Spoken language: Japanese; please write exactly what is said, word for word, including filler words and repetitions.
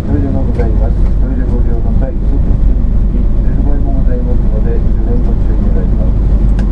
トイレがございます。トイレご利用の際、外中につき濡れる場合もございますので、十分ご注意願います。